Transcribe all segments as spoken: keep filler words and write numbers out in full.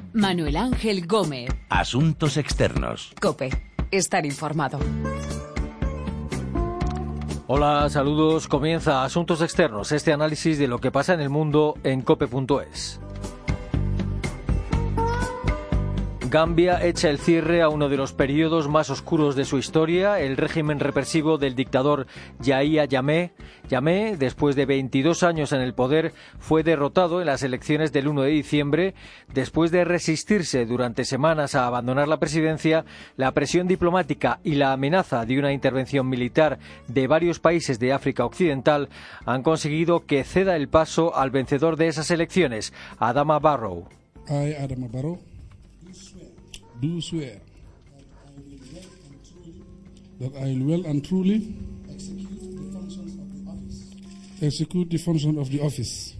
Manuel Ángel Gómez. Asuntos externos. COPE. Estar informado. Hola, saludos. Comienza Asuntos Externos, este análisis de lo que pasa en el mundo en cope punto es. Gambia echa el cierre a uno de los periodos más oscuros de su historia, el régimen represivo del dictador Yahya Jammeh. Jammeh, después de veintidós años en el poder, fue derrotado en las elecciones del uno de diciembre. Después de resistirse durante semanas a abandonar la presidencia, la presión diplomática y la amenaza de una intervención militar de varios países de África Occidental han conseguido que ceda el paso al vencedor de esas elecciones, Adama Barrow. I, Adama Barrow, do swear that I will well and truly execute the functions of the office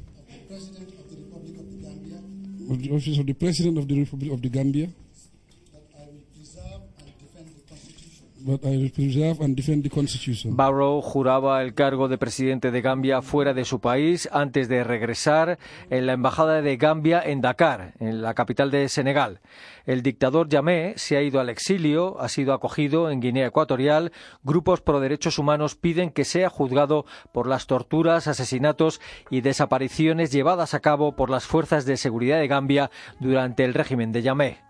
of the office of the President of the Republic of the Gambia, but I will preserve and defend the Constitution. Barrow juraba el cargo de presidente de Gambia fuera de su país antes de regresar en la embajada de Gambia en Dakar, en la capital de Senegal. El dictador Jammeh se ha ido al exilio, ha sido acogido en Guinea Ecuatorial. Grupos pro derechos humanos piden que sea juzgado por las torturas, asesinatos y desapariciones llevadas a cabo por las fuerzas de seguridad de Gambia durante el régimen de Jammeh.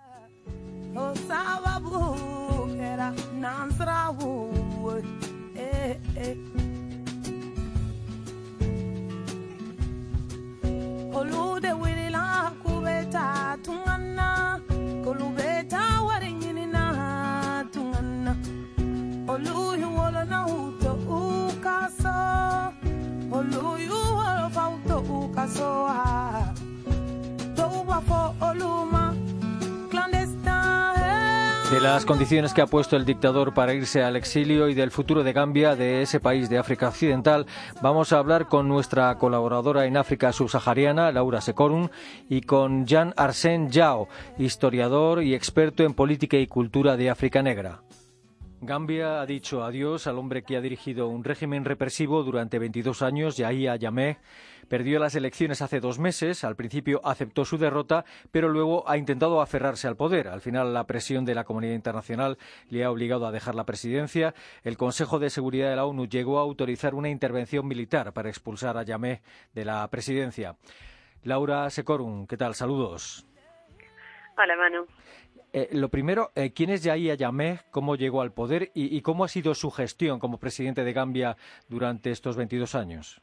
De las condiciones que ha puesto el dictador para irse al exilio y del futuro de Gambia, de ese país de África Occidental, vamos a hablar con nuestra colaboradora en África subsahariana, Laura Sekorum, y con Jean Arsène Yao, historiador y experto en política y cultura de África Negra. Gambia ha dicho adiós al hombre que ha dirigido un régimen represivo durante veintidós años, Yahya Jammeh. Perdió las elecciones hace dos meses, al principio aceptó su derrota, pero luego ha intentado aferrarse al poder. Al final, la presión de la comunidad internacional le ha obligado a dejar la presidencia. El Consejo de Seguridad de la ONU llegó a autorizar una intervención militar para expulsar a Jammeh de la presidencia. Laura Sekorum, ¿qué tal? Saludos. Hola, Manu. Eh, lo primero, eh, ¿quién es Yahya Jammeh? ¿Cómo llegó al poder? Y, ¿Y cómo ha sido su gestión como presidente de Gambia durante estos veintidós años?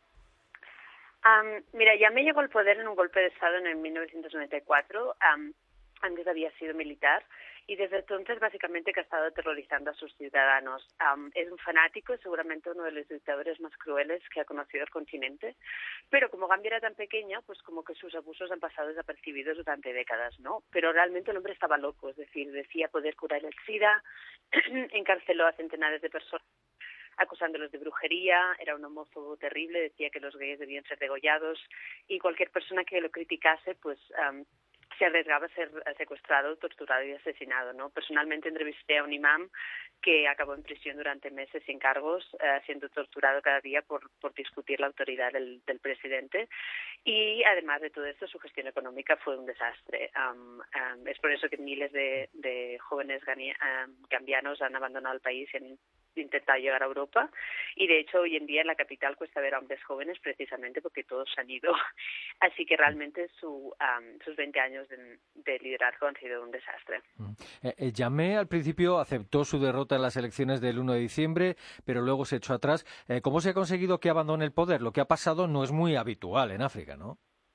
Um, mira, Jammeh llegó al poder en un golpe de Estado en el mil novecientos noventa y cuatro. Um, antes había sido militar y desde entonces básicamente que ha estado aterrorizando a sus ciudadanos. Um, es un fanático, seguramente uno de los dictadores más crueles que ha conocido el continente, pero como Gambia era tan pequeña, pues como que sus abusos han pasado desapercibidos durante décadas, ¿no? Pero realmente el hombre estaba loco, es decir, decía poder curar el SIDA, encarceló a centenares de personas acusándolos de brujería, era un homófobo terrible, decía que los gays debían ser degollados y cualquier persona que lo criticase, pues um, se arriesgaba a ser secuestrado, torturado y asesinado, ¿no? Personalmente entrevisté a un imam que acabó en prisión durante meses sin cargos, uh, siendo torturado cada día por, por discutir la autoridad del, del presidente. Y además de todo esto, su gestión económica fue un desastre. Um, um, es por eso que miles de, de jóvenes gani, um, gambianos han abandonado el país y han intentado llegar a Europa. Y de hecho, hoy en día en la capital cuesta ver a hombres jóvenes precisamente porque todos han ido. Así que realmente su, um, sus veinte años de, de liderazgo han sido un desastre. Eh, eh, Jammeh al principio aceptó su derrota en las elecciones del uno de diciembre, pero luego se echó atrás. Eh, ¿Cómo se ha conseguido que abandone el poder? Lo que ha pasado no es muy habitual en África, ¿no?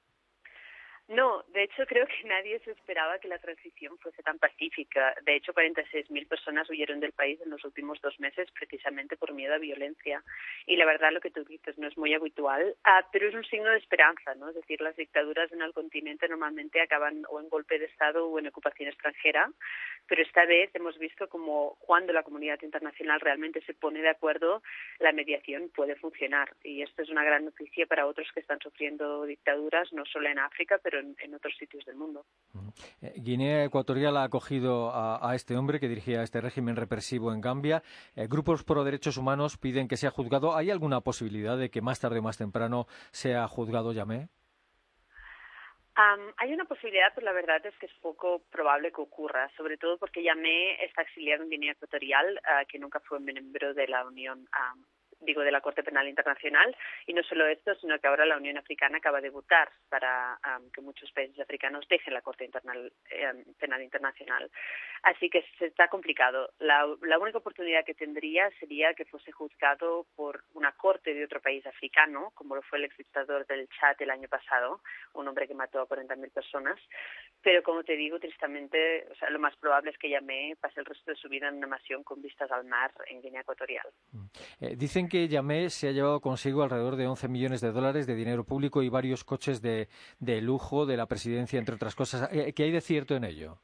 No, de hecho creo que nadie se esperaba que la transición fuese tan pacífica. De hecho, cuarenta y seis mil personas huyeron del país en los últimos dos meses precisamente por miedo a violencia. Y la verdad, lo que tú dices no es muy habitual, ah, pero es un signo de esperanza, ¿no? Es decir, las dictaduras en el continente normalmente acaban o en golpe de Estado o en ocupación extranjera, pero esta vez hemos visto como cuando la comunidad internacional realmente se pone de acuerdo, la mediación puede funcionar. Y esto es una gran noticia para otros que están sufriendo dictaduras, no solo en África, pero en, en otros sitios del mundo. Guinea Ecuatorial ha acogido a, a este hombre que dirigía este régimen represivo en Gambia. Eh, grupos pro derechos humanos piden que sea juzgado. ¿Hay alguna posibilidad de que más tarde o más temprano sea juzgado Jammeh? Um, hay una posibilidad, pero la verdad es que es poco probable que ocurra, sobre todo porque Jammeh está exiliado en Guinea Ecuatorial, uh, que nunca fue miembro de la Unión um, digo, de la Corte Penal Internacional, y no solo esto, sino que ahora la Unión Africana acaba de votar para um, que muchos países africanos dejen la Corte Internal, eh, Penal Internacional. Así que se está complicado. La, la única oportunidad que tendría sería que fuese juzgado por una corte de otro país africano, como lo fue el exdictador del Chad el año pasado, un hombre que mató a cuarenta mil personas. Pero como te digo, tristemente, o sea, lo más probable es que Jammeh pase el resto de su vida en una mansión con vistas al mar en Guinea Ecuatorial. Eh, dicen que Jammeh se ha llevado consigo alrededor de once millones de dólares de dinero público y varios coches de, de lujo de la presidencia, entre otras cosas. Eh, ¿Qué hay de cierto en ello?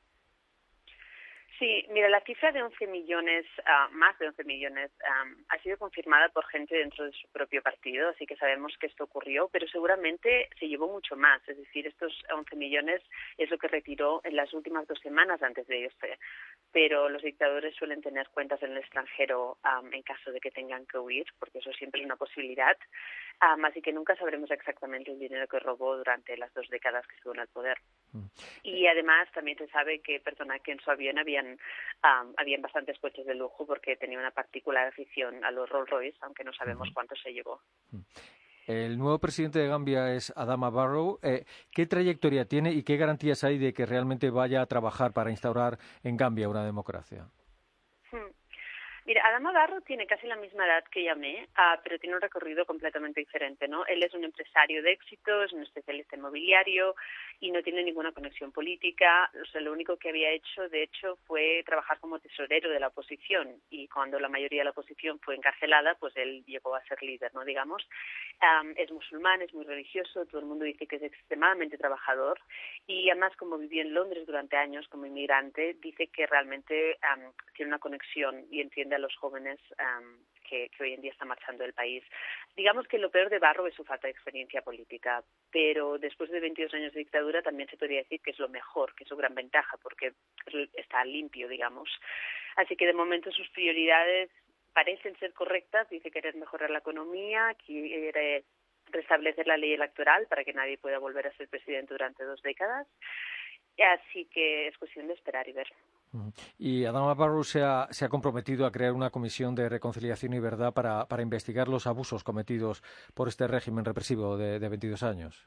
Sí, mira, la cifra de once millones, uh, más de once millones, um, ha sido confirmada por gente dentro de su propio partido, así que sabemos que esto ocurrió, pero seguramente se llevó mucho más. Es decir, estos once millones es lo que retiró en las últimas dos semanas antes de irse. Pero los dictadores suelen tener cuentas en el extranjero um, en caso de que tengan que huir, porque eso siempre es una posibilidad. Um, así que nunca sabremos exactamente el dinero que robó durante las dos décadas que estuvo en el poder. Mm. Y además también se sabe que, perdona, que en su avión habían Um, habían bastantes coches de lujo porque tenía una particular afición a los Rolls Royce, aunque no sabemos uh-huh. cuántos se llevó. El nuevo presidente de Gambia es Adama Barrow. Eh, ¿Qué trayectoria tiene y qué garantías hay de que realmente vaya a trabajar para instaurar en Gambia una democracia? Hmm. Mira, Adama Barrow tiene casi la misma edad que Jammeh, uh, pero tiene un recorrido completamente diferente, ¿no? Él es un empresario de éxito, es un especialista inmobiliario y no tiene ninguna conexión política. O sea, lo único que había hecho, de hecho, fue trabajar como tesorero de la oposición, y cuando la mayoría de la oposición fue encarcelada, pues él llegó a ser líder, ¿no? Digamos. Um, es musulmán, es muy religioso, todo el mundo dice que es extremadamente trabajador, y además, como vivió en Londres durante años como inmigrante, dice que realmente um, tiene una conexión y entiende a los jóvenes um, que, que hoy en día están marchando del país. Digamos que lo peor de Barrow es su falta de experiencia política, pero después de veintidós años de dictadura también se podría decir que es lo mejor, que es su gran ventaja, porque está limpio, digamos. Así que de momento sus prioridades parecen ser correctas. Dice querer mejorar la economía, quiere restablecer la ley electoral para que nadie pueda volver a ser presidente durante dos décadas. Así que es cuestión de esperar y ver. Y Adama Barrow se ha, se ha comprometido a crear una comisión de reconciliación y verdad para, para investigar los abusos cometidos por este régimen represivo de, de veintidós años.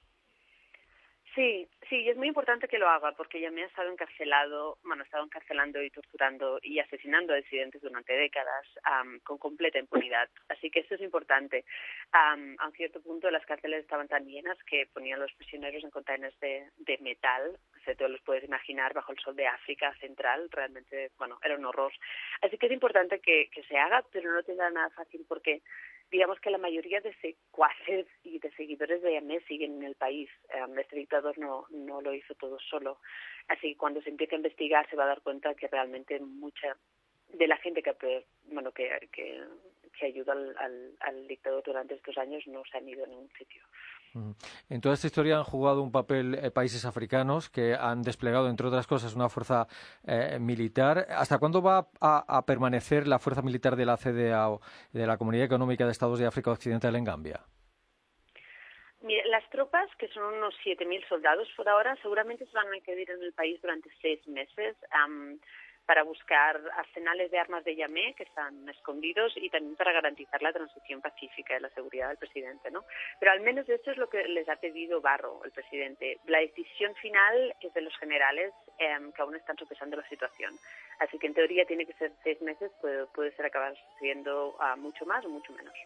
Sí, sí, y es muy importante que lo haga, porque Jammeh ha estado encarcelado, bueno, ha estado encarcelando y torturando y asesinando a disidentes durante décadas um, con completa impunidad. Así que esto es importante. Um, a un cierto punto las cárceles estaban tan llenas que ponían a los prisioneros en contenedores de, de metal, o sea, te los puedes imaginar bajo el sol de África Central, realmente, bueno, era un horror. Así que es importante que, que se haga, pero no tendrá nada fácil porque digamos que la mayoría de secuaces y de seguidores de Jammeh siguen en el país. Um, este dictador no, no lo hizo todo solo. Así que cuando se empiece a investigar se va a dar cuenta que realmente mucha de la gente que bueno que que, que ayuda al, al, al dictador durante estos años no se han ido a ningún sitio. En toda esta historia han jugado un papel eh, países africanos que han desplegado, entre otras cosas, una fuerza eh, militar. ¿Hasta cuándo va a, a permanecer la fuerza militar de la C D A O, de la Comunidad Económica de Estados de África Occidental en Gambia? Mira, las tropas, que son unos siete mil soldados por ahora, seguramente se van a quedar en el país durante seis meses um, para buscar arsenales de armas de Jammeh que están escondidos y también para garantizar la transición pacífica y la seguridad del presidente, ¿no? Pero al menos esto es lo que les ha pedido Barrow, el presidente. La decisión final es de los generales eh, que aún están sopesando la situación. Así que en teoría tiene que ser seis meses, puede, puede ser acabar siendo uh, mucho más o mucho menos.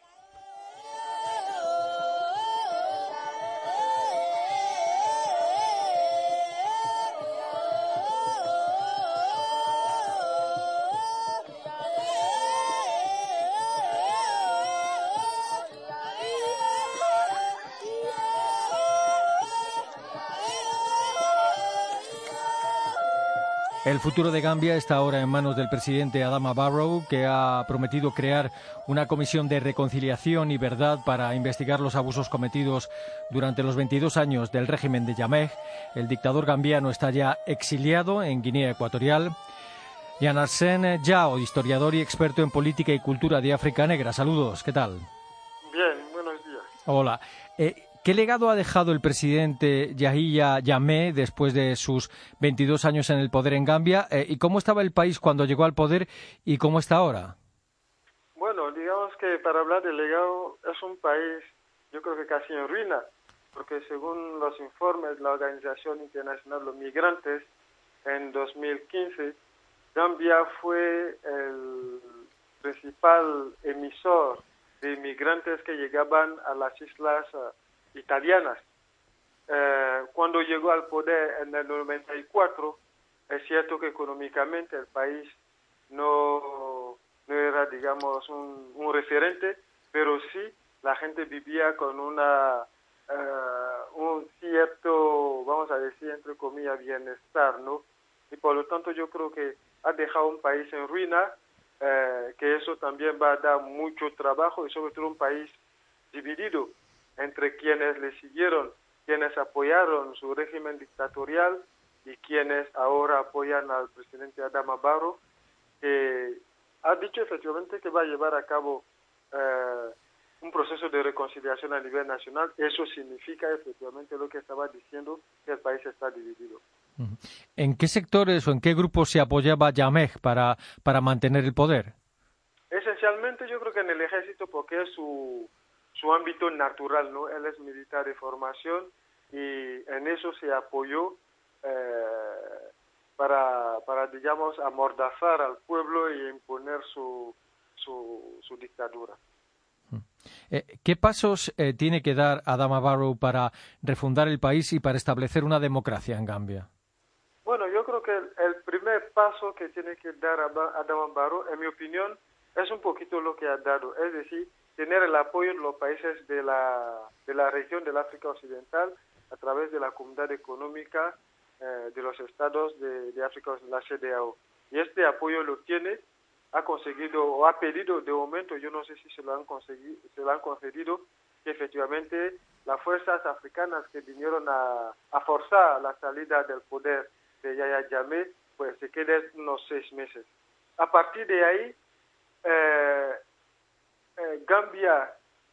El futuro de Gambia está ahora en manos del presidente Adama Barrow, que ha prometido crear una comisión de reconciliación y verdad para investigar los abusos cometidos durante los veintidós años del régimen de Jammeh. El dictador gambiano está ya exiliado en Guinea Ecuatorial. Jan Arsène Yao, historiador y experto en política y cultura de África Negra. Saludos, ¿qué tal? Bien, buenos días. Hola. Eh, ¿Qué legado ha dejado el presidente Yahya Jammeh después de sus veintidós años en el poder en Gambia? Eh, ¿Y cómo estaba el país cuando llegó al poder y cómo está ahora? Bueno, digamos que para hablar de legado es un país, yo creo que casi en ruina, porque según los informes de la Organización Internacional de los Migrantes, en dos mil quince, Gambia fue el principal emisor de inmigrantes que llegaban a las islas uh, italianas. Eh, cuando llegó al poder en el noventa y cuatro, es cierto que económicamente el país no, no era, digamos, un, un referente, pero sí la gente vivía con una uh, un cierto, vamos a decir, entre comillas, bienestar, ¿no? Y por lo tanto yo creo que ha dejado un país en ruina, eh, que eso también va a dar mucho trabajo y sobre todo un país dividido entre quienes le siguieron, quienes apoyaron su régimen dictatorial y quienes ahora apoyan al presidente Adama Barrow, que ha dicho efectivamente que va a llevar a cabo eh, un proceso de reconciliación a nivel nacional. Eso significa efectivamente lo que estaba diciendo, que el país está dividido. ¿En qué sectores o en qué grupos se apoyaba Jammeh para, para mantener el poder? Esencialmente yo creo que en el ejército, porque es su, su ámbito natural, ¿no? Él es militar de formación y en eso se apoyó eh, para, para, digamos, amordazar al pueblo y imponer su, su, su dictadura. Eh, ¿Qué pasos eh, tiene que dar Adama Barrow para refundar el país y para establecer una democracia en Gambia? Bueno, yo creo que el, el primer paso que tiene que dar Adama Barrow, en mi opinión, es un poquito lo que ha dado, es decir, tener el apoyo de los países de la, de la región del África Occidental a través de la Comunidad Económica eh, de los Estados de, de África Occidental, la C D A O. Y este apoyo lo tiene, ha conseguido o ha pedido de momento, yo no sé si se lo han conseguido, se lo han concedido, que efectivamente las fuerzas africanas que vinieron a, a forzar la salida del poder de Yahya Jammeh, pues se queden unos seis meses. A partir de ahí, eh, eh, Gambia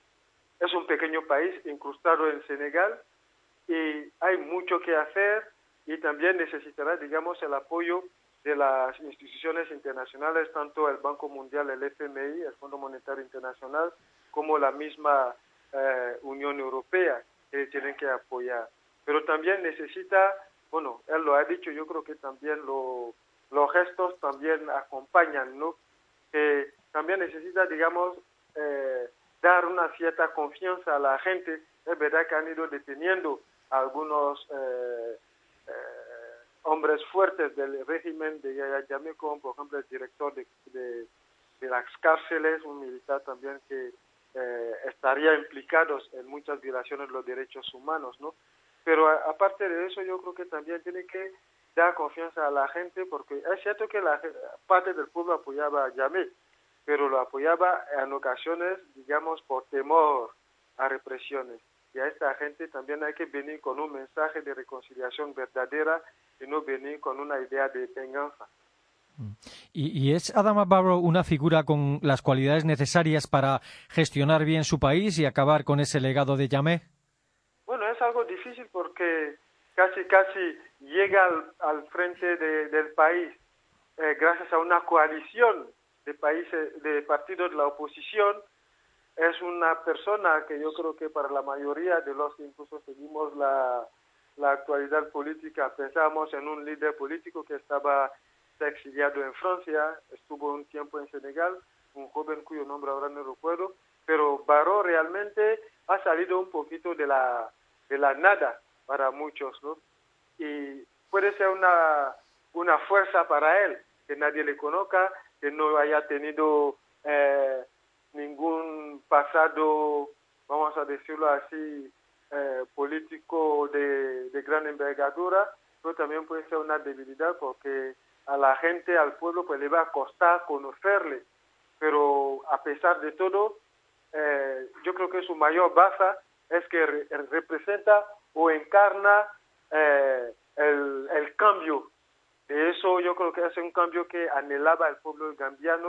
es un pequeño país incrustado en Senegal y hay mucho que hacer y también necesitará, digamos, el apoyo de las instituciones internacionales, tanto el Banco Mundial, el F M I, el Fondo Monetario Internacional, como la misma eh, Unión Europea, que tienen que apoyar. Pero también necesita, bueno, él lo ha dicho, yo creo que también lo, los gestos también acompañan, ¿no? Que también necesita, digamos, eh, dar una cierta confianza a la gente. Es verdad que han ido deteniendo a algunos eh, eh, hombres fuertes del régimen de Yahya Jammeh, como por ejemplo el director de, de, de las cárceles, un militar también que eh, estaría implicado en muchas violaciones de los derechos humanos, ¿no? Pero a, aparte de eso, yo creo que también tiene que dar confianza a la gente, porque es cierto que la parte del pueblo apoyaba a Jammeh, pero lo apoyaba en ocasiones, digamos, por temor a represiones. Y a esta gente también hay que venir con un mensaje de reconciliación verdadera y no venir con una idea de venganza. ¿Y, y es Adama Barrow una figura con las cualidades necesarias para gestionar bien su país y acabar con ese legado de Jammeh? Bueno, es algo difícil porque casi casi llega al, al frente de, del país eh, gracias a una coalición de países, de partidos de la oposición. Es una persona que yo creo que para la mayoría de los que incluso seguimos la, la actualidad política, pensábamos en un líder político que estaba exiliado en Francia, estuvo un tiempo en Senegal, un joven cuyo nombre ahora no recuerdo, pero Barrow realmente ha salido un poquito de la, de la nada para muchos, ¿no? Y puede ser una, una fuerza para él, que nadie le conozca, que no haya tenido eh, ningún pasado, vamos a decirlo así, eh, político de, de gran envergadura, pero también puede ser una debilidad porque a la gente, al pueblo, pues le va a costar conocerle. Pero a pesar de todo, eh, yo creo que su mayor baza es que re representa o encarna eh, el, el cambio. De eso yo creo que es un cambio que anhelaba el pueblo gambiano, pues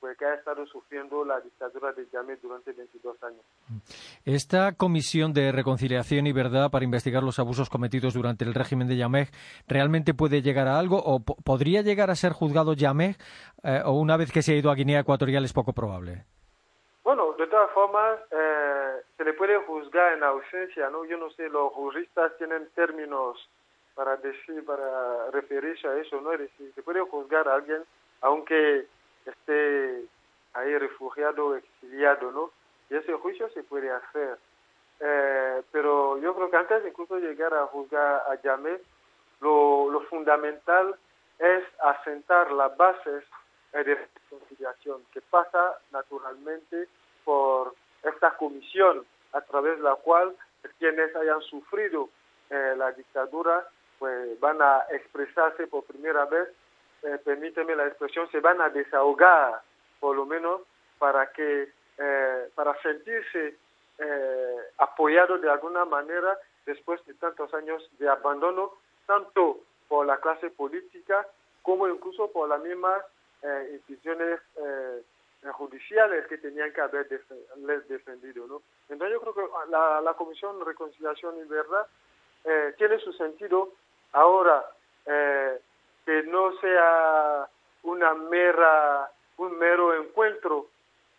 pues que ha estado sufriendo la dictadura de Jammeh durante veintidós años. Esta comisión de reconciliación y verdad para investigar los abusos cometidos durante el régimen de Jammeh, ¿realmente puede llegar a algo o po- podría llegar a ser juzgado Jammeh eh, o una vez que se ha ido a Guinea Ecuatorial es poco probable? Bueno, de todas formas, eh, se le puede juzgar en ausencia, ¿no? Yo no sé, los juristas tienen términos para decir, para referirse a eso, ¿no? Es decir, se puede juzgar a alguien aunque esté ahí refugiado o exiliado, ¿no? Y ese juicio se puede hacer. Eh, pero yo creo que antes de incluso llegar a juzgar a Jammeh, lo, lo fundamental es asentar las bases eh, de reconciliación, que pasa naturalmente por esta comisión, a través de la cual quienes hayan sufrido eh, la dictadura pues van a expresarse por primera vez, eh, permíteme la expresión, se van a desahogar, por lo menos, para que eh, para sentirse eh, apoyados de alguna manera después de tantos años de abandono, tanto por la clase política como incluso por las mismas eh, instituciones eh, judiciales que tenían que haber les defendido, ¿no? Entonces yo creo que la, la Comisión de Reconciliación y Verdad eh, tiene su sentido ahora, eh, que no sea una mera un mero encuentro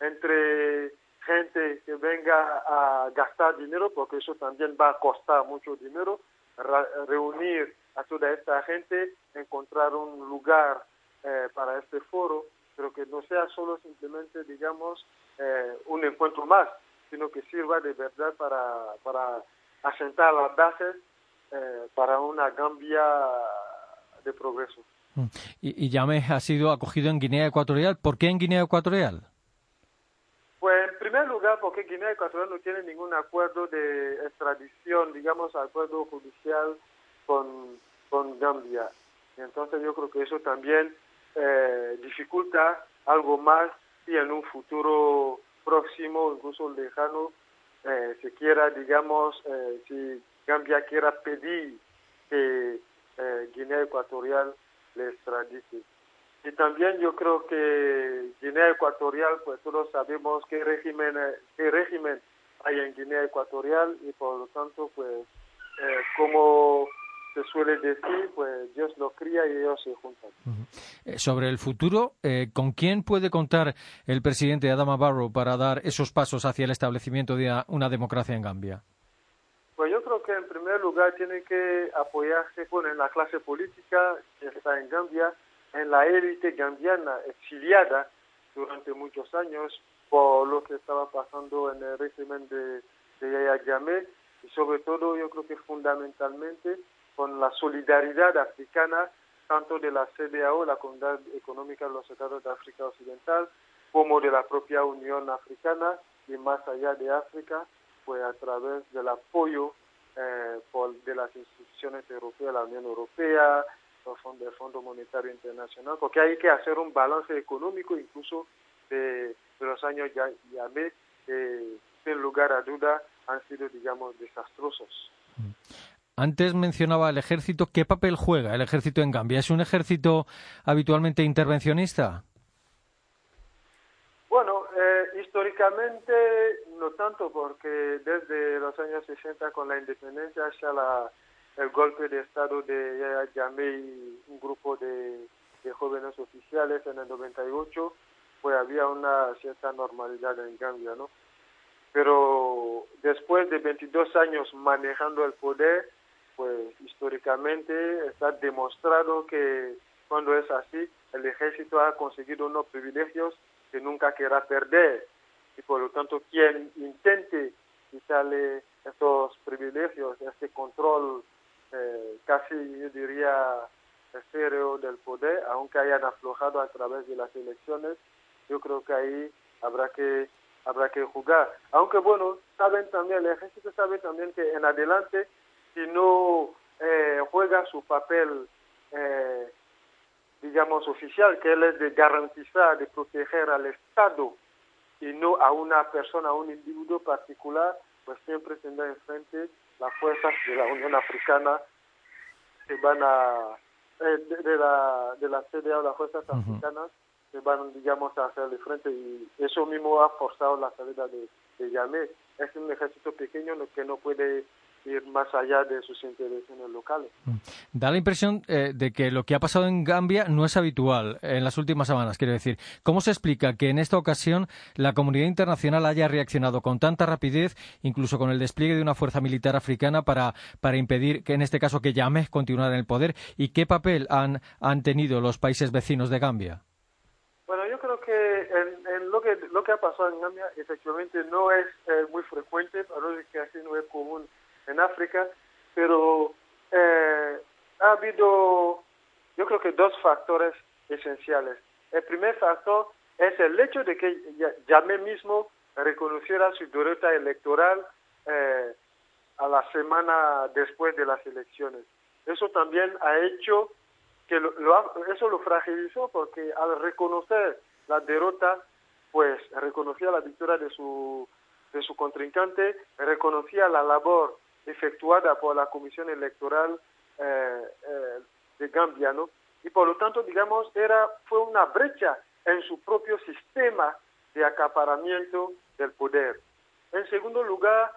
entre gente que venga a gastar dinero, porque eso también va a costar mucho dinero, reunir a toda esta gente, encontrar un lugar eh, para este foro, pero que no sea solo simplemente, digamos, eh, un encuentro más, sino que sirva de verdad para, para asentar las bases eh, para una Gambia de progreso. Y, y Jammeh ha sido acogido en Guinea Ecuatorial. ¿Por qué en Guinea Ecuatorial? Pues en primer lugar porque Guinea Ecuatorial no tiene ningún acuerdo de extradición, digamos, acuerdo judicial con, con Gambia. Y entonces yo creo que eso también eh, dificulta algo más si en un futuro próximo, incluso lejano, eh, se quiera, digamos, eh, si Gambia quiera pedir que eh, Guinea Ecuatorial le extradite. Y también yo creo que Guinea Ecuatorial, pues todos sabemos qué régimen, qué régimen hay en Guinea Ecuatorial y por lo tanto, pues, eh, como se suele decir, pues Dios lo cría y ellos se juntan. Uh-huh. Eh, sobre el futuro, eh, ¿con quién puede contar el presidente Adama Barrow para dar esos pasos hacia el establecimiento de una democracia en Gambia? Pues yo creo que en primer lugar tiene que apoyarse bueno, en la clase política que está en Gambia, en la élite gambiana exiliada durante muchos años por lo que estaba pasando en el régimen de, de Yahya Jammeh y sobre todo yo creo que fundamentalmente con la solidaridad africana tanto de la C D A O, la Comunidad Económica de los Estados de África Occidental, como de la propia Unión Africana y más allá de África, pues a través del apoyo eh, por, de las instituciones europeas, la Unión Europea, el Fondo, el Fondo Monetario Internacional, porque hay que hacer un balance económico incluso de, de los años ya, ya ve, que sin lugar a duda han sido, digamos, desastrosos. Antes mencionaba el ejército. ¿Qué papel juega el ejército en Gambia? ¿Es un ejército habitualmente intervencionista? Bueno, eh, históricamente no tanto, porque desde los años sesenta con la independencia hasta la, el golpe de estado de Yahya Jammeh y un grupo de, de jóvenes oficiales en el noventa y ocho, pues había una cierta normalidad en Gambia, ¿no? Pero después de veintidós años manejando el poder, pues históricamente está demostrado que cuando es así, el ejército ha conseguido unos privilegios que nunca querrá perder y por lo tanto quien intente quitarle esos privilegios, este control eh, casi yo diría estéreo del poder, aunque hayan aflojado a través de las elecciones, yo creo que ahí habrá que habrá que jugar. Aunque bueno, saben también, el ejército sabe también que en adelante si no eh, juega su papel eh, digamos, oficial, que él es de garantizar, de proteger al Estado y no a una persona, a un individuo particular, pues siempre tendrá enfrente las fuerzas de la Unión Africana que van a, eh, de, de la de la C D A O, las fuerzas uh-huh. africanas que que van, digamos, a hacerle frente, y eso mismo ha forzado la salida de, de Jammeh. Es un ejército pequeño que no puede ir más allá de sus intereses locales. Da la impresión eh, de que lo que ha pasado en Gambia no es habitual en las últimas semanas, quiero decir. ¿Cómo se explica que en esta ocasión la comunidad internacional haya reaccionado con tanta rapidez, incluso con el despliegue de una fuerza militar africana para, para impedir que, en este caso, que Jammeh continuara en el poder? ¿Y qué papel han, han tenido los países vecinos de Gambia? Bueno, yo creo que, en, en lo que lo que ha pasado en Gambia efectivamente no es eh, muy frecuente, pero es que así no es común en África, pero eh, ha habido, yo creo que dos factores esenciales. El primer factor es el hecho de que Jammeh mismo reconociera su derrota electoral eh, a la semana después de las elecciones. Eso también ha hecho que lo, lo ha, eso lo fragilizó, porque al reconocer la derrota, pues reconocía la victoria de su de su contrincante, reconocía la labor efectuada por la Comisión Electoral eh, eh, de Gambia, ¿no? Y por lo tanto, digamos, era fue una brecha en su propio sistema de acaparamiento del poder. En segundo lugar,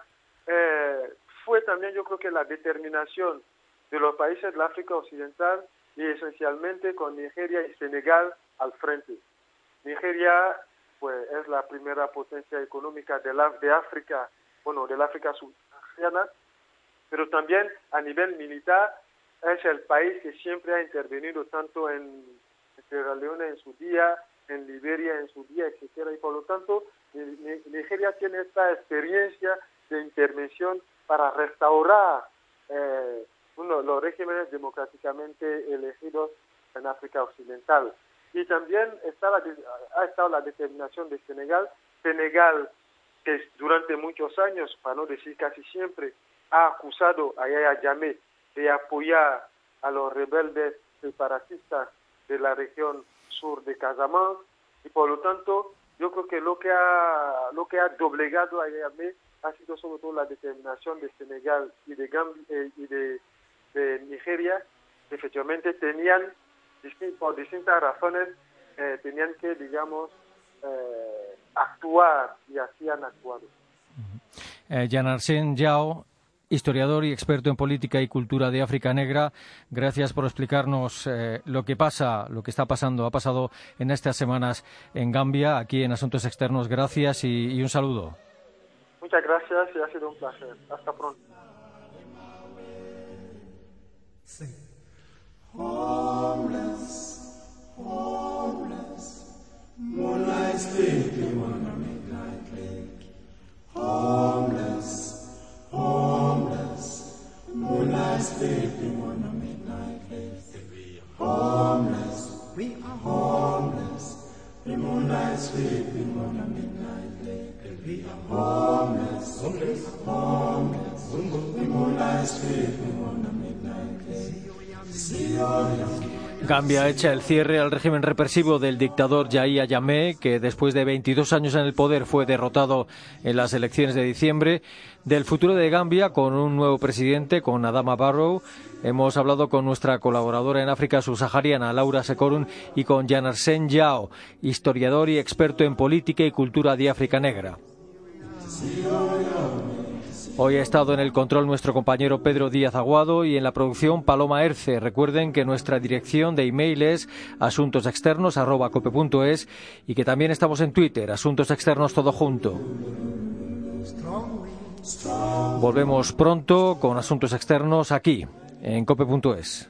eh, fue también, yo creo que la determinación de los países del África Occidental, y esencialmente con Nigeria y Senegal al frente. Nigeria, pues, es la primera potencia económica de, la, de África, bueno, del África subsahariana, pero también a nivel militar es el país que siempre ha intervenido tanto en Sierra Leona en su día, en Liberia en su día, etcétera, y por lo tanto Nigeria tiene esta experiencia de intervención para restaurar eh, uno, los regímenes democráticamente elegidos en África Occidental. Y también está la, ha estado la determinación de Senegal, Senegal que durante muchos años, para no decir casi siempre, ha acusado a Yahya Jammeh de apoyar a los rebeldes separatistas de la región sur de Casamance, y por lo tanto yo creo que lo que ha lo que ha doblegado a Yahya Jammeh ha sido sobre todo la determinación de Senegal y de Gambia, eh, y de, de Nigeria, que efectivamente tenían, por distintas razones, eh, tenían que, digamos, eh, actuar, y así han actuado. Eh, Yanarsen Yao, historiador y experto en política y cultura de África Negra, gracias por explicarnos eh, lo que pasa, lo que está pasando, ha pasado en estas semanas en Gambia, aquí en Asuntos Externos. Gracias y, y un saludo. Muchas gracias y ha sido un placer. Hasta pronto. Homeless, homeless, moonlight sleeping on a midnight lake. Homeless, homeless, moonlight sleeping on a midnight lake. Homeless, we are homeless, the moonlight sleeping on a midnight lake. We are homeless, homeless, homeless, the moonlight sleeping on a midnight lake. Gambia echa el cierre al régimen represivo del dictador Yahya Jammeh, que después de veintidós años en el poder fue derrotado en las elecciones de diciembre. Del futuro de Gambia con un nuevo presidente, con Adama Barrow. Hemos hablado con nuestra colaboradora en África subsahariana, Laura Sekorun, y con Yanarsen Yao, historiador y experto en política y cultura de África Negra. Hoy ha estado en el control nuestro compañero Pedro Díaz Aguado y en la producción Paloma Erce. Recuerden que nuestra dirección de email es asuntosexternos arroba cope punto es y que también estamos en Twitter, Asuntos Externos todo junto. Volvemos pronto con Asuntos Externos aquí, en cope punto es.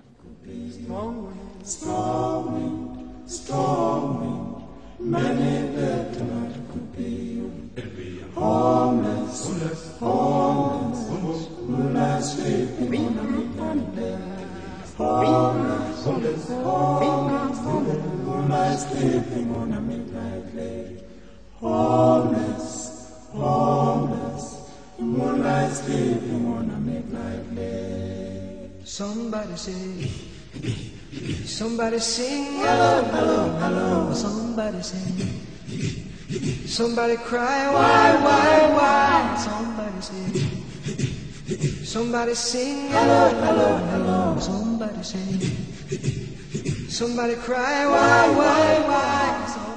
Homeless, homeless, homeless, moonlight sleeping on a midnight lake. Homeless, homeless, homeless, moonlight sleeping on a midnight lake. Homeless, homeless, moonlight sleeping on a midnight lake. Somebody say, somebody sing, hello, hello, hello. Somebody sing. Somebody cry, why, why, why? Somebody sing. Somebody sing, hello, hello, hello. Somebody sing. Somebody cry, why, why, why?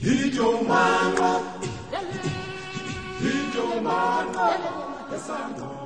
Ijo mano, Ijo mano, yes I know.